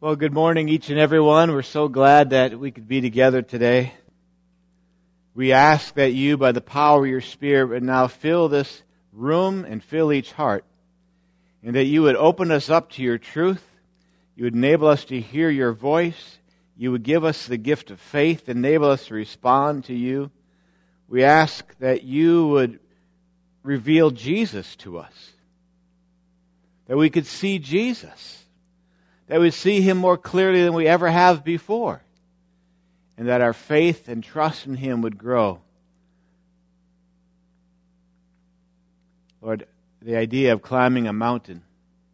Well, good morning, each and every one. We're so glad that we could be together today. We ask that you, by the power of your Spirit, would now fill this room and fill each heart, and that you would open us up to your truth. You would enable us to hear your voice. You would give us the gift of faith, enable us to respond to you. We ask that you would reveal Jesus to us, that we could see Jesus, that we see Him more clearly than we ever have before, and that our faith and trust in Him would grow. Lord, the idea of climbing a mountain,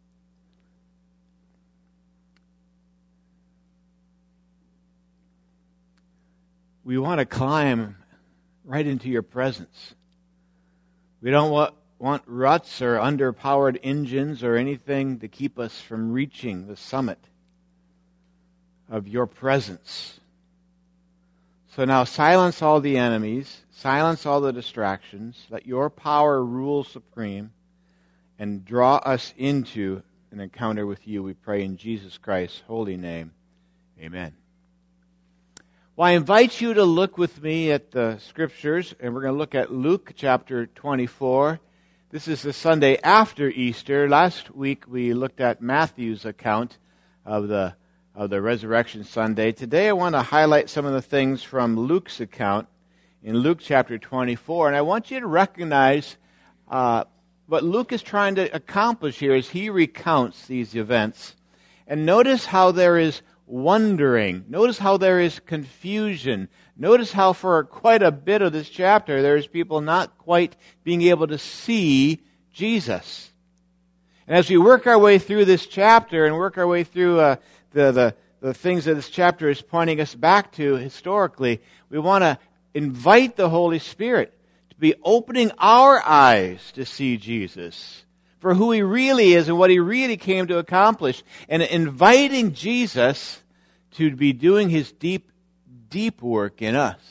we want to climb right into your presence. We don't want ruts or underpowered engines or anything to keep us from reaching the summit of your presence. So now silence all the enemies, silence all the distractions, let your power rule supreme, and draw us into an encounter with you, we pray in Jesus Christ's holy name. Amen. Well, I invite you to look with me at the Scriptures, and we're going to look at Luke chapter 24. This is the Sunday after Easter. Last week we looked at Matthew's account of the Resurrection Sunday. Today I want to highlight some of the things from Luke's account in Luke chapter 24. And I want you to recognize what Luke is trying to accomplish here as he recounts these events. And notice how there is wondering. Notice how there is confusion. Notice how for quite a bit of this chapter there's people not quite being able to see Jesus. And as we work our way through this chapter and work our way through the things that this chapter is pointing us back to historically, we want to invite the Holy Spirit to be opening our eyes to see Jesus for who He really is and what He really came to accomplish, and inviting Jesus to be doing His deep work in us.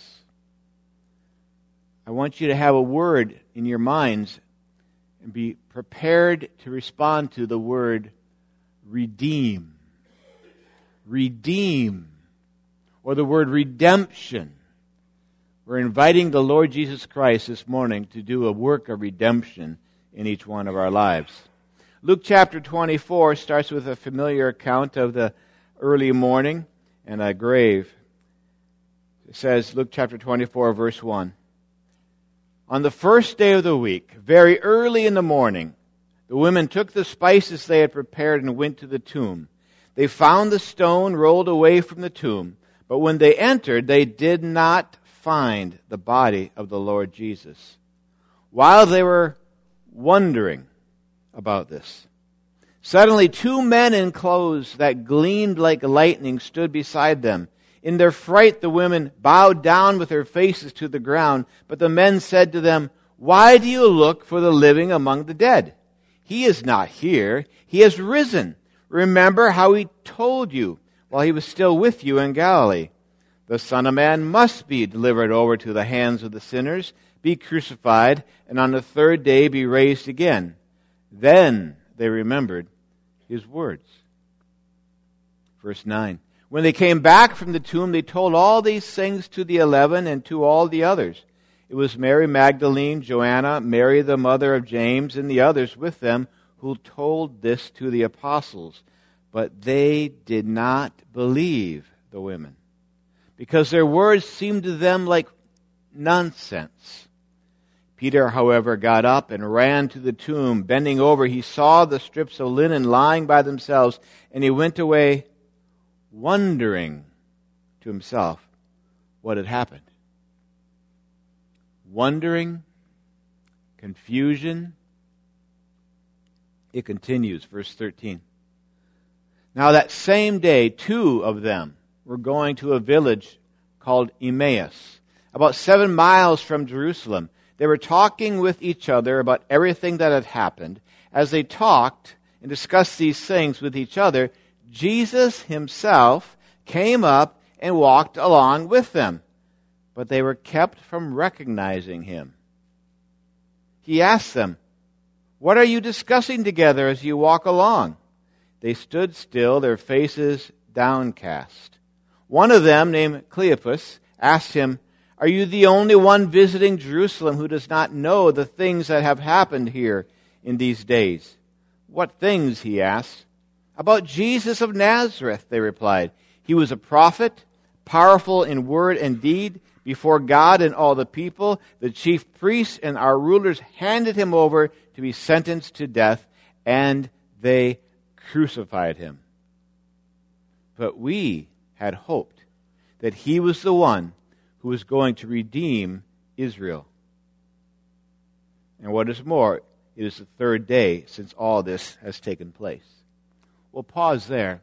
I want you to have a word in your minds and be prepared to respond to the word redeem. Redeem, or the word redemption. We're inviting the Lord Jesus Christ this morning to do a work of redemption in each one of our lives. Luke chapter 24 starts with a familiar account of the early morning and a grave. It says, Luke chapter 24, verse 1. On the first day of the week, very early in the morning, the women took the spices they had prepared and went to the tomb. They found the stone rolled away from the tomb, but when they entered, they did not find the body of the Lord Jesus. While they were wondering about this, suddenly 2 men in clothes that gleamed like lightning stood beside them. In their fright, the women bowed down with their faces to the ground, but the men said to them, "Why do you look for the living among the dead? He is not here. He has risen. Remember how He told you while He was still with you in Galilee. The Son of Man must be delivered over to the hands of the sinners, be crucified, and on the third day be raised again." Then they remembered His words. Verse 9. When they came back from the tomb, they told all these things to the 11 and to all the others. It was Mary Magdalene, Joanna, Mary the mother of James, and the others with them who told this to the apostles. But they did not believe the women, because their words seemed to them like nonsense. Peter, however, got up and ran to the tomb. Bending over, he saw the strips of linen lying by themselves, and he went away wondering to himself what had happened. Wondering, confusion. It continues, verse 13. Now that same day, 2 of them were going to a village called Emmaus, about 7 miles from Jerusalem. They were talking with each other about everything that had happened. As they talked and discussed these things with each other, Jesus Himself came up and walked along with them, but they were kept from recognizing Him. He asked them, "What are you discussing together as you walk along?" They stood still, their faces downcast. One of them, named Cleopas, asked him, "Are you the only one visiting Jerusalem who does not know the things that have happened here in these days?" "What things?" he asked. "About Jesus of Nazareth," they replied. "He was a prophet, powerful in word and deed before God and all the people. The chief priests and our rulers handed him over to be sentenced to death, and they crucified him. But we had hoped that he was the one who was going to redeem Israel. And what is more, it is the third day since all this has taken place." We'll pause there.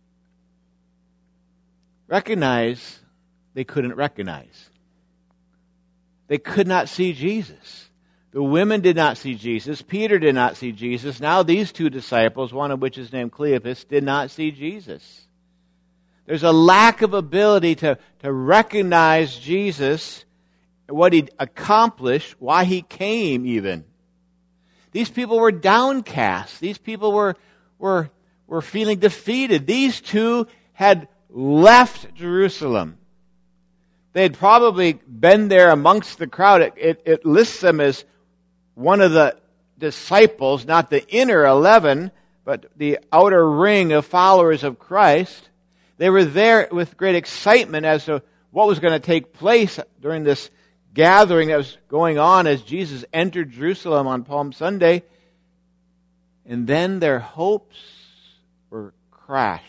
Recognize they couldn't recognize. They could not see Jesus. The women did not see Jesus. Peter did not see Jesus. Now these two disciples, one of which is named Cleopas, did not see Jesus. There's a lack of ability to recognize Jesus, what He accomplished, why He came even. These people were downcast. These people were feeling defeated. These two had left Jerusalem. They had probably been there amongst the crowd. It lists them as one of the disciples, not the inner 11, but the outer ring of followers of Christ. They were there with great excitement as to what was going to take place during this gathering that was going on as Jesus entered Jerusalem on Palm Sunday. And then their hopes were crashed.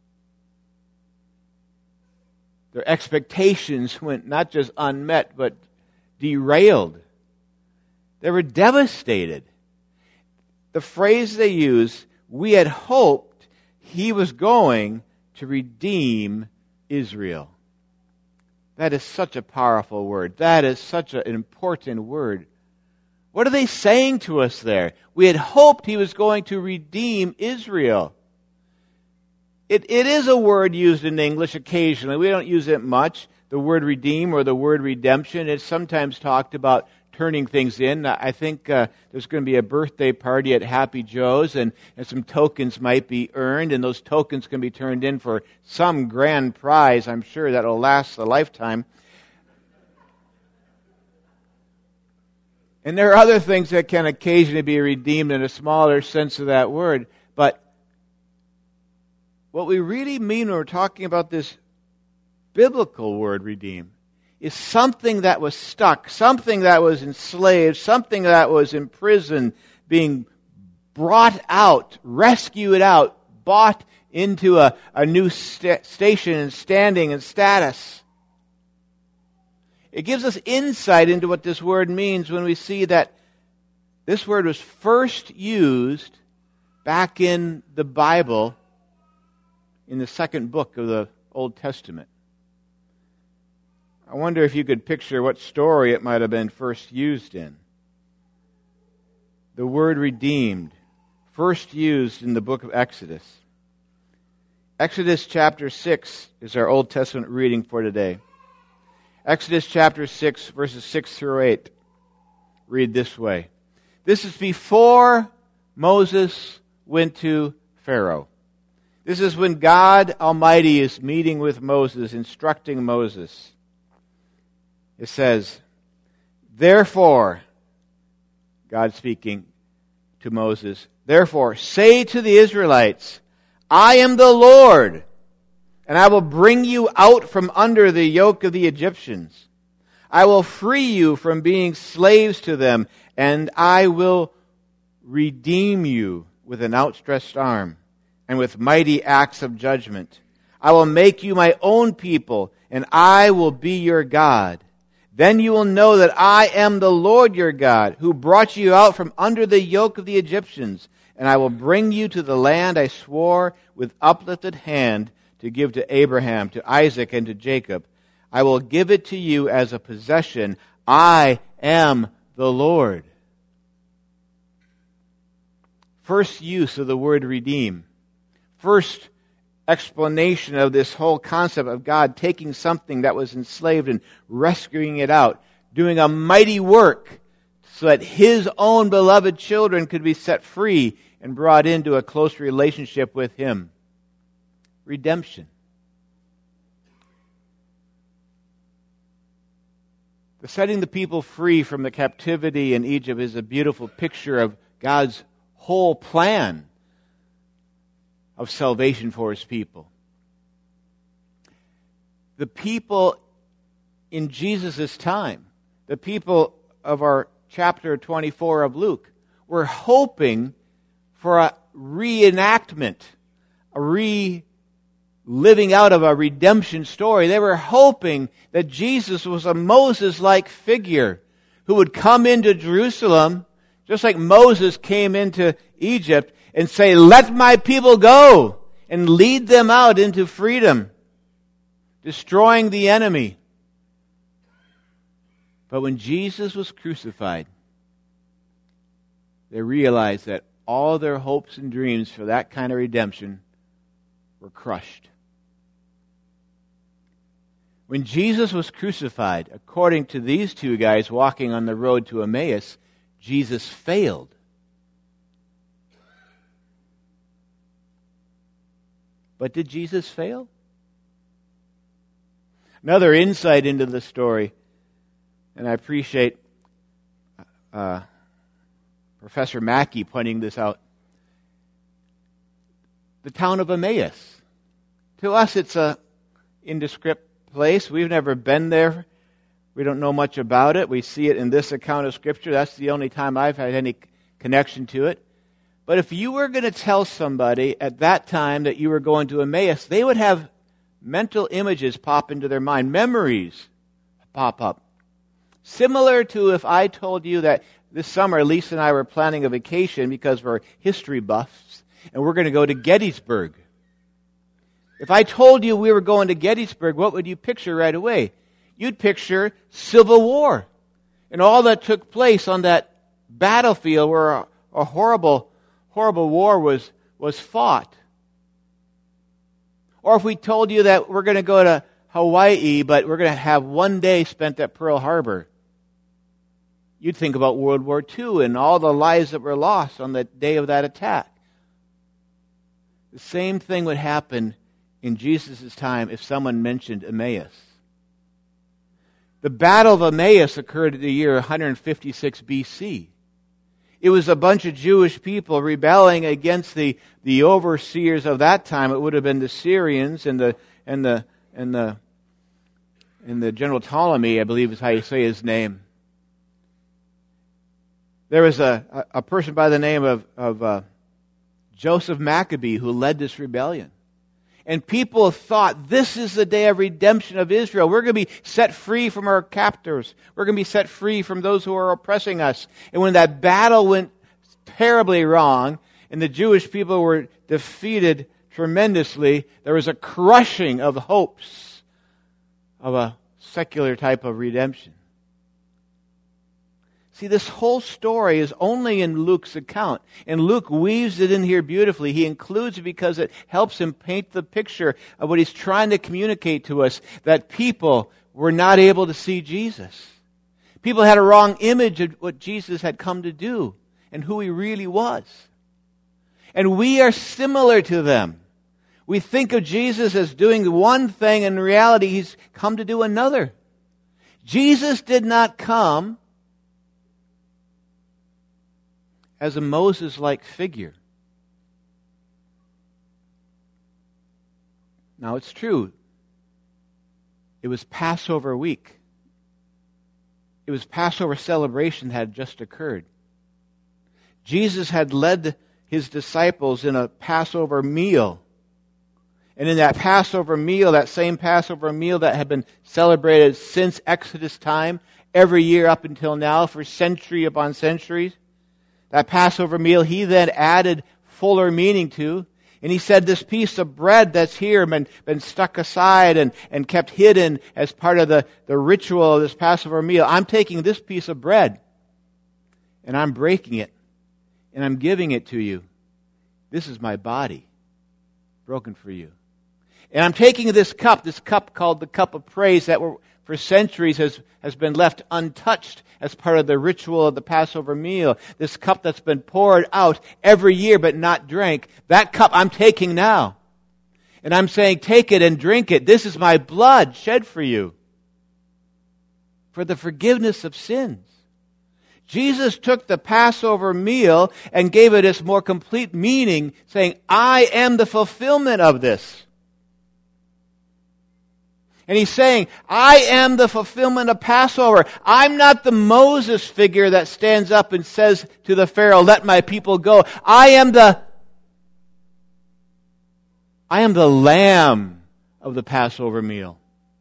Their expectations went not just unmet, but derailed. They were devastated. The phrase they use, "We had hoped he was going to redeem Israel." That is such a powerful word. That is such an important word. What are they saying to us there? We had hoped he was going to redeem Israel. It is a word used in English occasionally. We don't use it much. The word redeem or the word redemption. It's sometimes talked about turning things in. I think there's going to be a birthday party at Happy Joe's, and some tokens might be earned, and those tokens can be turned in for some grand prize, I'm sure, that will last a lifetime. And there are other things that can occasionally be redeemed in a smaller sense of that word. But what we really mean when we're talking about this biblical word redeem is something that was stuck, something that was enslaved, something that was imprisoned, being brought out, rescued out, bought into a new station and standing and status. It gives us insight into what this word means when we see that this word was first used back in the Bible in the second book of the Old Testament. I wonder if you could picture what story it might have been first used in. The word redeemed, first used in the book of Exodus. Exodus chapter 6 is our Old Testament reading for today. Exodus chapter 6, verses 6 through 8, read this way. This is before Moses went to Pharaoh. This is when God Almighty is meeting with Moses, instructing Moses. It says, "Therefore," God speaking to Moses, "Therefore, say to the Israelites, I am the Lord, and I will bring you out from under the yoke of the Egyptians. I will free you from being slaves to them, and I will redeem you with an outstretched arm and with mighty acts of judgment. I will make you my own people, and I will be your God. Then you will know that I am the Lord your God, who brought you out from under the yoke of the Egyptians, and I will bring you to the land I swore with uplifted hand to give to Abraham, to Isaac, and to Jacob. I will give it to you as a possession. I am the Lord." First use of the word redeem. First explanation of this whole concept of God taking something that was enslaved and rescuing it out, doing a mighty work so that His own beloved children could be set free and brought into a close relationship with Him. Redemption. The setting the people free from the captivity in Egypt is a beautiful picture of God's whole plan of salvation for His people. The people in Jesus' time, the people of our chapter 24 of Luke, were hoping for a reenactment, a living out of a redemption story. They were hoping that Jesus was a Moses-like figure who would come into Jerusalem, just like Moses came into Egypt, and say, "Let my people go," and lead them out into freedom, destroying the enemy. But when Jesus was crucified, they realized that all their hopes and dreams for that kind of redemption were crushed. When Jesus was crucified, according to these two guys walking on the road to Emmaus, Jesus failed. But did Jesus fail? Another insight into the story, and I appreciate Professor Mackey pointing this out. The town of Emmaus. To us, it's a indescript place. We've never been there. We don't know much about it. We see it in this account of Scripture. That's the only time I've had any connection to it. But if you were going to tell somebody at that time that you were going to Emmaus, they would have mental images pop into their mind, memories pop up. Similar to if I told you that this summer Lisa and I were planning a vacation because we're history buffs, and we're going to go to Gettysburg. If I told you we were going to Gettysburg, what would you picture right away? You'd picture Civil War and all that took place on that battlefield where a horrible war was fought. Or if we told you that we're going to go to Hawaii, but we're going to have one day spent at Pearl Harbor, you'd think about World War II and all the lives that were lost on the day of that attack. The same thing would happen in Jesus' time if someone mentioned Emmaus. The Battle of Emmaus occurred in the year 156 BC. It was a bunch of Jewish people rebelling against the overseers of that time. It would have been the Syrians and the General Ptolemy, I believe is how you say his name. There was a person by the name of Joseph Maccabee who led this rebellion. And people thought, this is the day of redemption of Israel. We're going to be set free from our captors. We're going to be set free from those who are oppressing us. And when that battle went terribly wrong, and the Jewish people were defeated tremendously, there was a crushing of hopes of a secular type of redemption. See, this whole story is only in Luke's account. And Luke weaves it in here beautifully. He includes it because it helps him paint the picture of what he's trying to communicate to us, that people were not able to see Jesus. People had a wrong image of what Jesus had come to do and who He really was. And we are similar to them. We think of Jesus as doing one thing, and in reality He's come to do another. Jesus did not come as a Moses-like figure. Now it's true, it was Passover week. It was Passover celebration that had just occurred. Jesus had led His disciples in a Passover meal. And in that Passover meal, that same Passover meal that had been celebrated since Exodus time, every year up until now, for century upon centuries, that Passover meal He then added fuller meaning to. And He said, this piece of bread that's here been stuck aside and kept hidden as part of the ritual of this Passover meal. I'm taking this piece of bread and I'm breaking it and I'm giving it to you. This is my body broken for you. And I'm taking this cup called the cup of praise that for centuries has been left untouched as part of the ritual of the Passover meal. This cup that's been poured out every year but not drank. That cup I'm taking now. And I'm saying, take it and drink it. This is my blood shed for you. for the forgiveness of sins. Jesus took the Passover meal and gave it its more complete meaning, saying, I am the fulfillment of this. And he's saying, I am the fulfillment of Passover. I'm not the Moses figure that stands up and says to the Pharaoh, let my people go. I am the lamb of the Passover meal.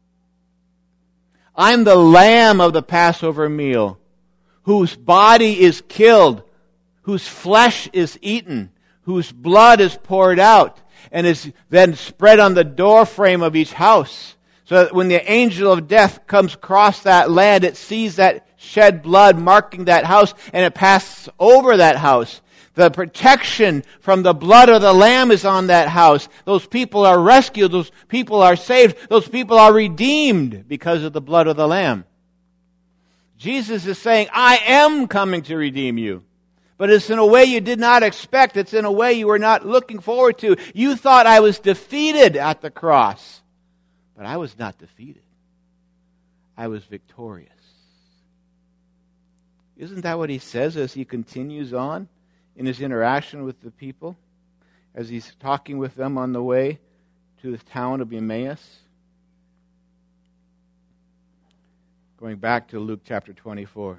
I'm the lamb of the Passover meal, whose body is killed, whose flesh is eaten, whose blood is poured out, and is then spread on the doorframe of each house. So that when the angel of death comes across that land, it sees that shed blood marking that house, and it passes over that house. The protection from the blood of the Lamb is on that house. Those people are rescued. Those people are saved. Those people are redeemed because of the blood of the Lamb. Jesus is saying, I am coming to redeem you. But it's in a way you did not expect. It's in a way you were not looking forward to. You thought I was defeated at the cross. But I was not defeated. I was victorious. Isn't that what he says as he continues on in his interaction with the people? As he's talking with them on the way to the town of Emmaus? Going back to Luke chapter 24.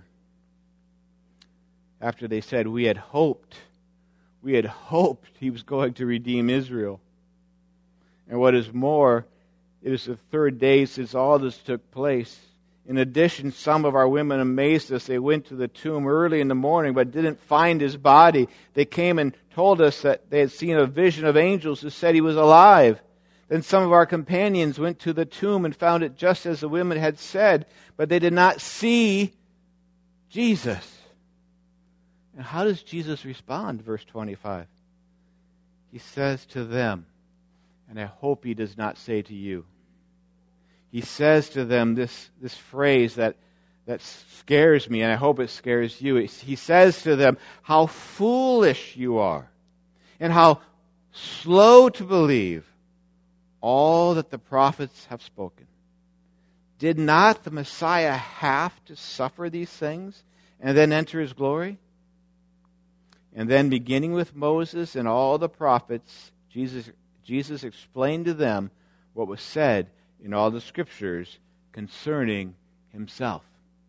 After they said, we had hoped he was going to redeem Israel. And what is more, it is the third day since all this took place. In addition, some of our women amazed us. They went to the tomb early in the morning but didn't find his body. They came and told us that they had seen a vision of angels who said he was alive. Then some of our companions went to the tomb and found it just as the women had said, but they did not see Jesus. And how does Jesus respond? Verse 25. He says to them, and I hope he does not say to you, he says to them this phrase that scares me, and I hope it scares you. He says to them, how foolish you are, and how slow to believe all that the prophets have spoken. Did not the Messiah have to suffer these things and then enter his glory? And then beginning with Moses and all the prophets, Jesus explained to them what was said in all the Scriptures concerning himself.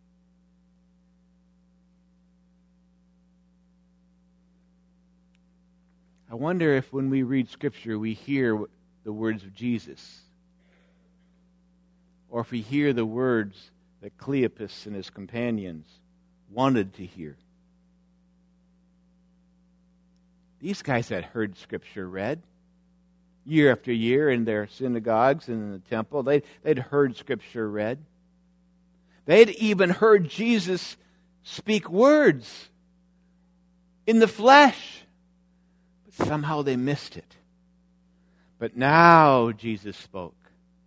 I wonder if when we read Scripture we hear the words of Jesus, or if we hear the words that Cleopas and his companions wanted to hear. These guys had heard Scripture read year after year in their synagogues and in the temple. They'd heard Scripture read. They'd even heard Jesus speak words in the flesh. But somehow they missed it. But now Jesus spoke.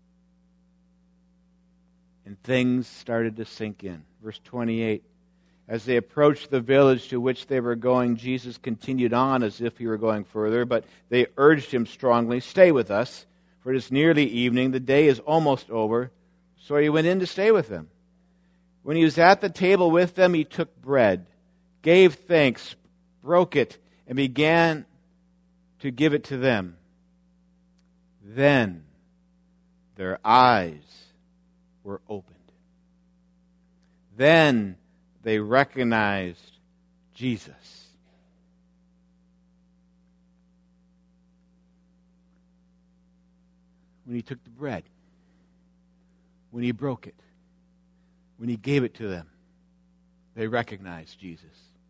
And things started to sink in. Verse 28. As they approached the village to which they were going, Jesus continued on as if he were going further, but they urged him strongly, stay with us, for it is nearly evening, the day is almost over. So he went in to stay with them. When he was at the table with them, he took bread, gave thanks, broke it, and began to give it to them. Then their eyes were opened. Then they recognized Jesus. When he took the bread, when he broke it, when he gave it to them, they recognized Jesus.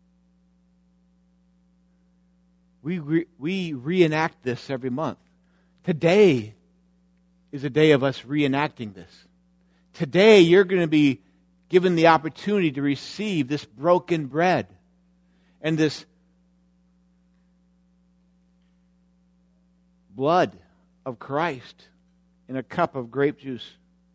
We reenact this every month. Today is a day of us reenacting this. Today you're going to be given the opportunity to receive this broken bread and this blood of Christ in a cup of grape juice.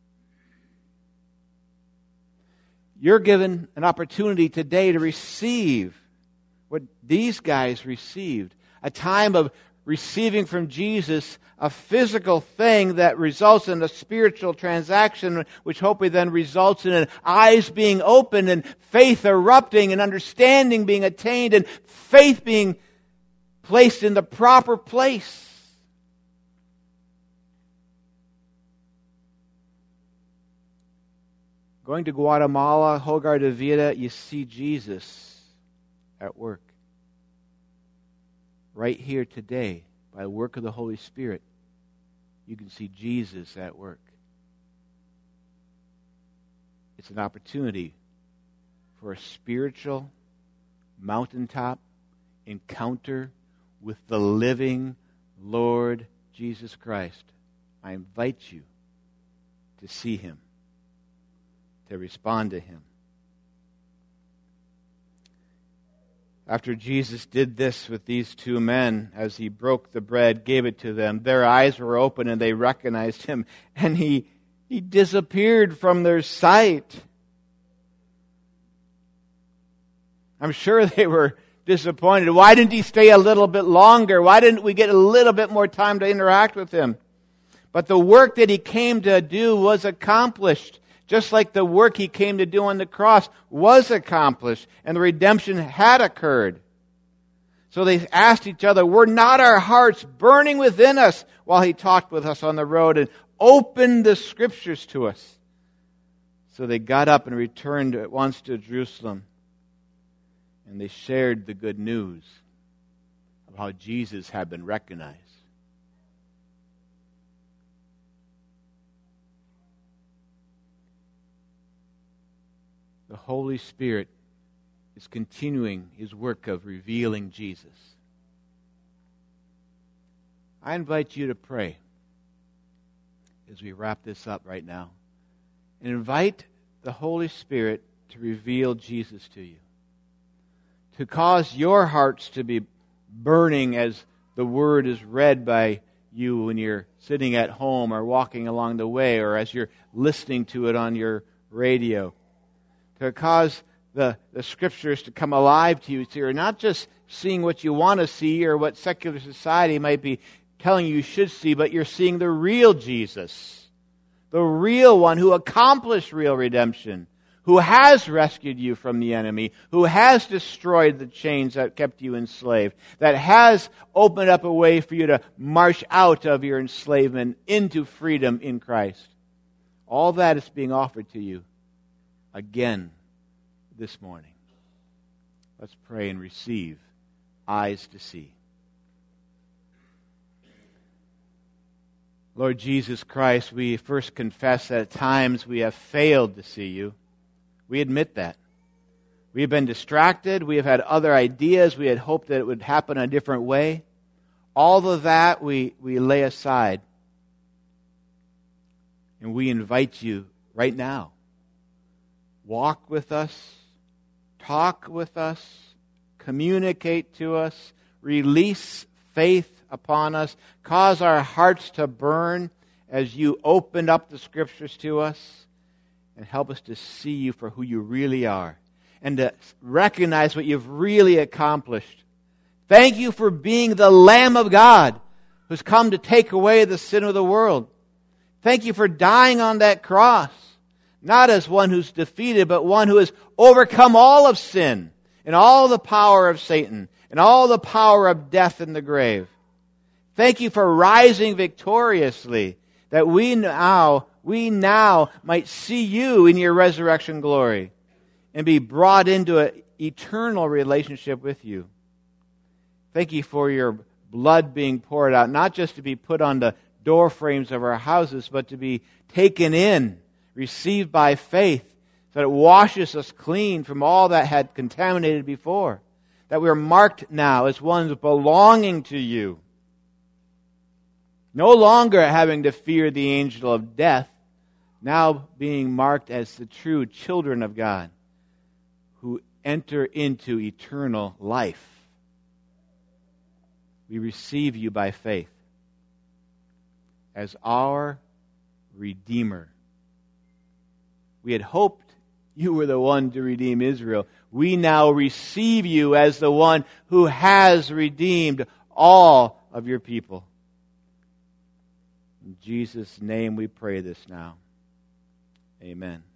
You're given an opportunity today to receive what these guys received, a time of receiving from Jesus a physical thing that results in a spiritual transaction, which hopefully then results in eyes being opened and faith erupting and understanding being attained and faith being placed in the proper place. Going to Guatemala, Hogar de Vida, you see Jesus at work. Right here today, by the work of the Holy Spirit, you can see Jesus at work. It's an opportunity for a spiritual mountaintop encounter with the living Lord Jesus Christ. I invite you to see Him, to respond to Him. After Jesus did this with these two men, as He broke the bread, gave it to them, their eyes were open and they recognized Him, and He disappeared from their sight. I'm sure they were disappointed. Why didn't He stay a little bit longer? Why didn't we get a little bit more time to interact with Him? But the work that He came to do was accomplished. Just like the work He came to do on the cross was accomplished and the redemption had occurred. So they asked each other, were not our hearts burning within us while He talked with us on the road and opened the Scriptures to us? So they got up and returned at once to Jerusalem, and they shared the good news of how Jesus had been recognized. The Holy Spirit is continuing His work of revealing Jesus. I invite you to pray as we wrap this up right now. And invite the Holy Spirit to reveal Jesus to you. To cause your hearts to be burning as the Word is read by you when you're sitting at home or walking along the way or as you're listening to it on your radio. To cause the Scriptures to come alive to you, so you're not just seeing what you want to see or what secular society might be telling you should see, but you're seeing the real Jesus, the real one who accomplished real redemption, who has rescued you from the enemy, who has destroyed the chains that kept you enslaved, that has opened up a way for you to march out of your enslavement into freedom in Christ. All that is being offered to you again this morning. Let's pray and receive eyes to see. Lord Jesus Christ, we first confess that at times we have failed to see You. We admit that. We have been distracted. We have had other ideas. We had hoped that it would happen a different way. All of that we lay aside. And we invite You right now. Walk with us, talk with us, communicate to us, release faith upon us, cause our hearts to burn as You opened up the Scriptures to us, and help us to see You for who You really are and to recognize what You've really accomplished. Thank You for being the Lamb of God who's come to take away the sin of the world. Thank You for dying on that cross. Not as one who's defeated, but one who has overcome all of sin and all the power of Satan and all the power of death in the grave. Thank You for rising victoriously, that we now might see You in Your resurrection glory and be brought into an eternal relationship with You. Thank You for Your blood being poured out, not just to be put on the door frames of our houses, but to be taken in, received by faith, so that it washes us clean from all that had contaminated before. That we are marked now as ones belonging to You. No longer having to fear the angel of death, now being marked as the true children of God who enter into eternal life. We receive You by faith as our Redeemer. We had hoped You were the one to redeem Israel. We now receive You as the one who has redeemed all of your people. In Jesus' name we pray this now. Amen.